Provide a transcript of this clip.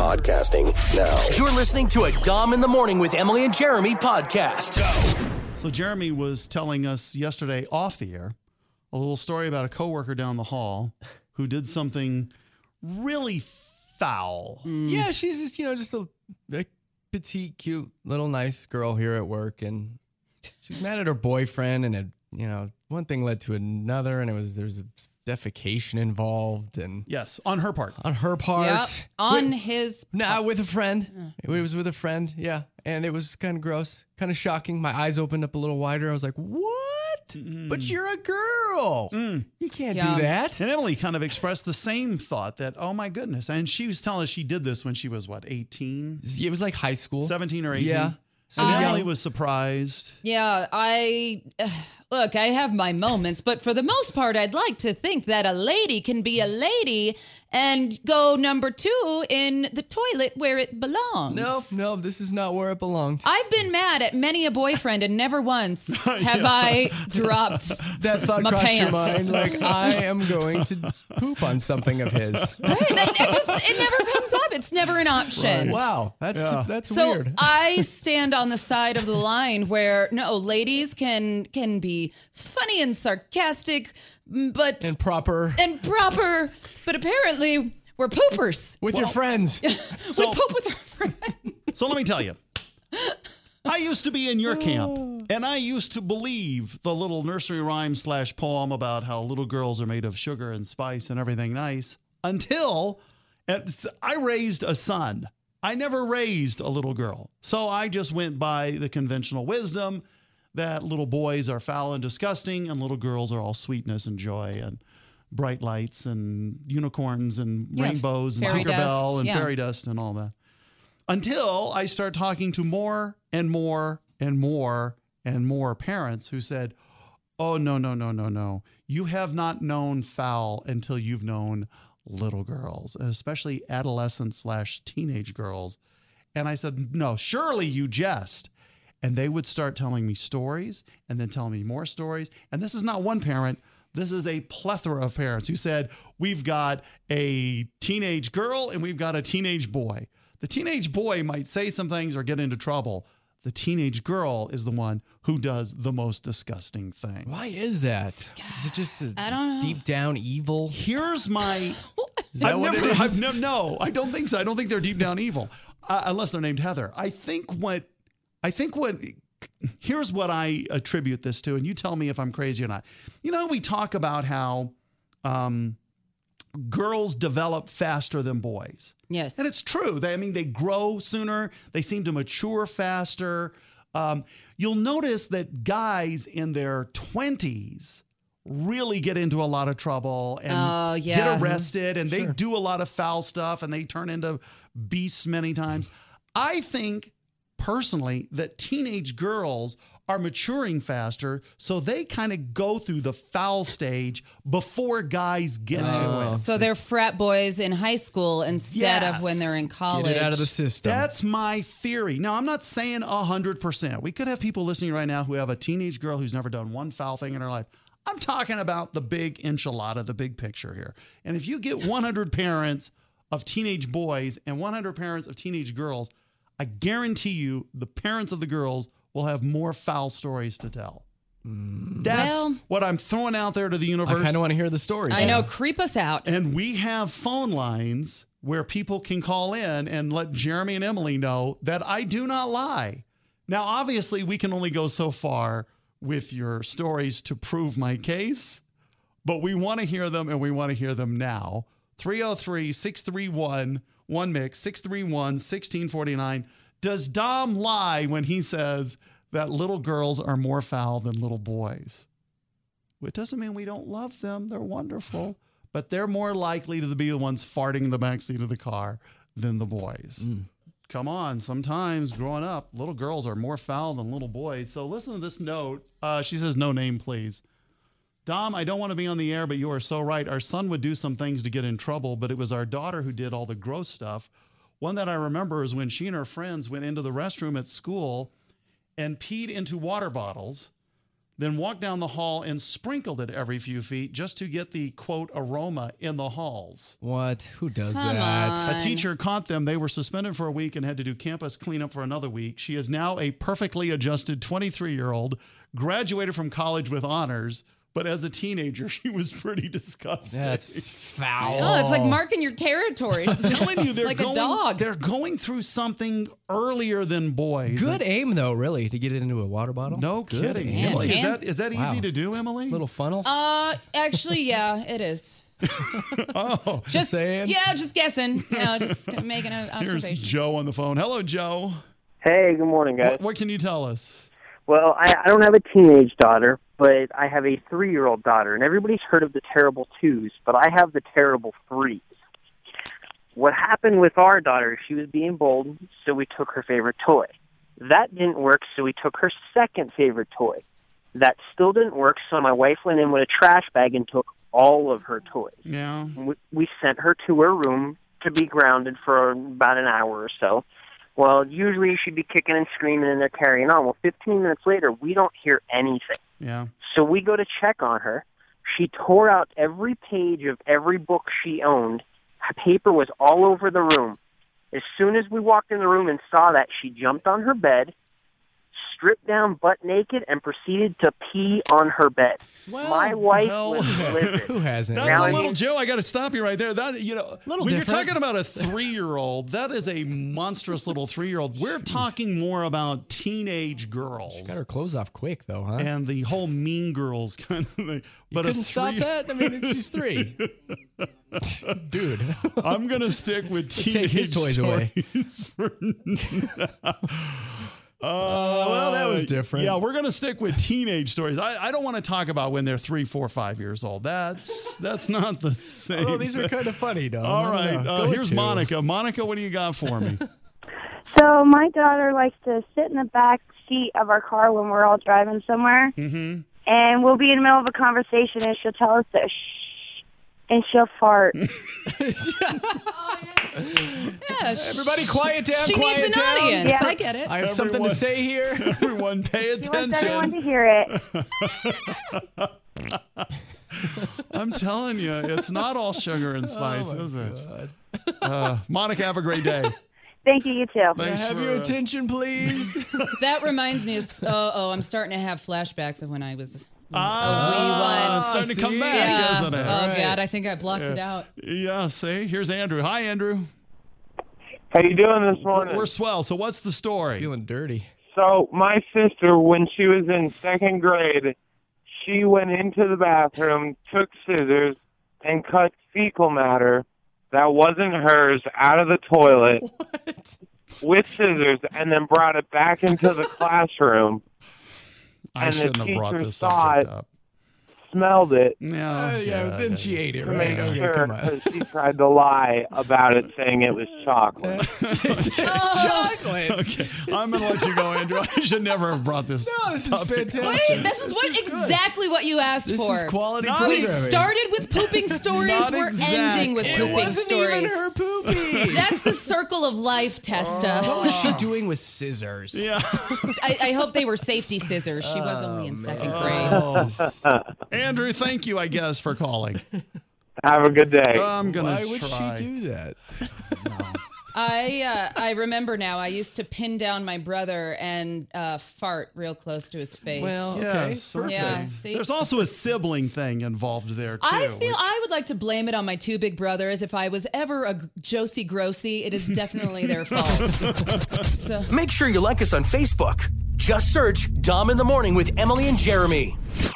podcasting now. You're listening to a Dom in the Morning with Emily and Jeremy podcast. So Jeremy was telling us yesterday off the air a little story about a coworker down the hall who did something really foul. Yeah, she's just a petite, cute, little nice girl here at work, and she's mad at her boyfriend, and one thing led to another, and there's a defecation involved, and Yes, on her part. Yep. On his... No, with a friend. It was with a friend, yeah. And it was kind of gross, kind of shocking. My eyes opened up a little wider. I was like, what? But you're a girl. You can't do that. And Emily kind of expressed the same thought that, oh my goodness. And she was telling us she did this when she was, 18? It was like high school. 17 or 18? Yeah. So Emily was surprised. Yeah, look, I have my moments, but for the most part, I'd like to think that a lady can be a lady and go number 2 in the toilet where it belongs. Nope, this is not where it belonged. I've been mad at many a boyfriend, and never once have I dropped that thought my crossed pants. your mind, like, I am going to poop on something of his. Right? It never comes up. It's never an option. Right. Wow, that's So weird. I stand on the side of the line where, no, ladies can be funny and sarcastic, but... And proper. But apparently we're poopers. With your friends. We poop with our friends. So let me tell you. I used to be in your camp, and I used to believe the little nursery rhyme / poem about how little girls are made of sugar and spice and everything nice until I raised a son. I never raised a little girl. So I just went by the conventional wisdom that little boys are foul and disgusting and little girls are all sweetness and joy and bright lights and unicorns and rainbows and Tinkerbell and fairy dust and all that. Until I start talking to more and more and more and more parents who said, oh, no. You have not known foul until you've known little girls, and especially adolescent / teenage girls. And I said, no, surely you jest. And they would start telling me stories and then telling me more stories. And this is not one parent. This is a plethora of parents who said, we've got a teenage girl and we've got a teenage boy. The teenage boy might say some things or get into trouble. The teenage girl is the one who does the most disgusting thing. Why is that? Is it just I don't know. deep down evil? Here's my... Is that what it is? No, I don't think so. I don't think they're deep down evil, unless they're named Heather. Here's what I attribute this to, and you tell me if I'm crazy or not. We talk about how girls develop faster than boys. Yes. And it's true. They grow sooner. They seem to mature faster. You'll notice that guys in their 20s really get into a lot of trouble and get arrested, and they do a lot of foul stuff, and they turn into beasts many times. I think personally that teenage girls are maturing faster, so they kind of go through the foul stage before guys get to it. So they're frat boys in high school instead of when they're in college. Get it out of the system. That's my theory. Now, I'm not saying 100%. We could have people listening right now who have a teenage girl who's never done one foul thing in her life. I'm talking about the big enchilada, the big picture here. And if you get 100 parents of teenage boys and 100 parents of teenage girls, I guarantee you the parents of the girls will have more foul stories to tell. That's what I'm throwing out there to the universe. I kind of want to hear the stories. I know. Creep us out. And we have phone lines where people can call in and let Jeremy and Emily know that I do not lie. Now, obviously, we can only go so far with your stories to prove my case, but we want to hear them, and we want to hear them now. 303-631-1MIX, 631-1649. Does Dom lie when he says that little girls are more foul than little boys? It doesn't mean we don't love them. They're wonderful. But they're more likely to be the ones farting in the backseat of the car than the boys. Come on. Sometimes growing up, little girls are more foul than little boys. So listen to this note. She says, no name, please. Dom, I don't want to be on the air, but you are so right. Our son would do some things to get in trouble, but it was our daughter who did all the gross stuff. One that I remember is when she and her friends went into the restroom at school and peed into water bottles. then walked down the hall and sprinkled it every few feet just to get the, quote, aroma in the halls. What? Who does Come that? on. A teacher caught them. They were suspended for a week and had to do campus cleanup for another week. She is now a perfectly adjusted 23-year-old, graduated from college with honors, but as a teenager, she was pretty disgusting. That's foul. Oh, it's like marking your territory. I'm telling you, they're like going, a dog. They're going through something earlier than boys. Good aim, though, really, to get it into a water bottle. No Good kidding. aim. Emily, Man. is that Wow. easy to do, Emily? Little funnel. Actually, yeah, it is. Oh, Just saying. Yeah, just guessing. Just making an here's observation. Joe on the phone. Hello, Joe. Hey, good morning, guys. What can you tell us? Well, I don't have a teenage daughter, but I have a 3-year-old daughter, and everybody's heard of the terrible 2s, but I have the terrible 3s. What happened with our daughter, she was being bold, so we took her favorite toy. That didn't work, so we took her second favorite toy. That still didn't work, so my wife went in with a trash bag and took all of her toys. Yeah. We sent her to her room to be grounded for about an hour or so. Well, usually she'd be kicking and screaming and they're carrying on. Well, 15 minutes later, we don't hear anything. Yeah. So we go to check on her. She tore out every page of every book she owned. Her paper was all over the room. As soon as we walked in the room and saw that, she jumped on her bed, stripped down butt naked, and proceeded to pee on her bed. My wife hell. was livid. Who hasn't? That's Now, a I little mean- Joe. I got to stop you right there. That Little when you're different. talking about a 3-year-old, that is a monstrous little 3-year-old. We're talking more about teenage girls Got her clothes off quick, though, huh? and the whole Mean Girls kind of thing. But Couldn't stop that? I mean, she's 3. Dude. I'm gonna stick with teenage Take his toys away. for well, that was different. Yeah, we're gonna stick with teenage stories. I don't want to talk about when they're 3, 4, 5 years old. That's not the same. Oh, these are kind of funny, Dom. All I don't right. know. Go with Here's 2. Monica. Monica, what do you got for me? So my daughter likes to sit in the back seat of our car when we're all driving somewhere, and we'll be in the middle of a conversation, and she'll tell us to shh, and she'll fart. Yeah, Everybody quiet down, she quiet needs an down. audience. Yeah. I get it. I have something to say here. Everyone, pay She wants everyone attention. to hear it. I'm telling you, it's not all sugar and spice, Oh, my is it? God. Monica, have a great day. Thank you, you too. Can I Thanks have for, your attention, please? That reminds me of, I'm starting to have flashbacks of when I was It's starting to come see? back, yeah. isn't it? Oh, Right. God, I think I blocked it out. Yeah, see? Here's Andrew. Hi, Andrew. How you doing this morning? We're swell. So what's the story? Feeling dirty. So my sister, when she was in 2nd grade, she went into the bathroom, took scissors, and cut fecal matter that wasn't hers out of the toilet with scissors, and then brought it back into the classroom. I and the shouldn't have brought teacher this saw subject it. up. Smelled it Yeah, then she ate it, to right? make Okay, sure, come on. because she tried to lie about it, saying it was chocolate. It's chocolate. Okay, I'm going to let you go, Andrew. I should never have brought this. No, this is topic up. fantastic. Wait, this is what good. exactly what you asked This for. is quality Not We programming. started with pooping stories. Not We're exact. ending with It pooping wasn't stories. even her poopy. That's the circle of life, Testa. What was she doing with scissors? Yeah. I hope they were safety scissors. She was only in 2nd grade. This is- Andrew, thank you, I guess, for calling. Have a good day. I'm going Why to would try. she do that? I remember now. I used to pin down my brother and fart real close to his face. Well, okay, Yes, perfect. yeah, see? There's also a sibling thing involved there, too. I feel I would like to blame it on my 2 big brothers. If I was ever a Josie Grossi, it is definitely their fault. So. Make sure you like us on Facebook. Just search Dom in the Morning with Emily and Jeremy.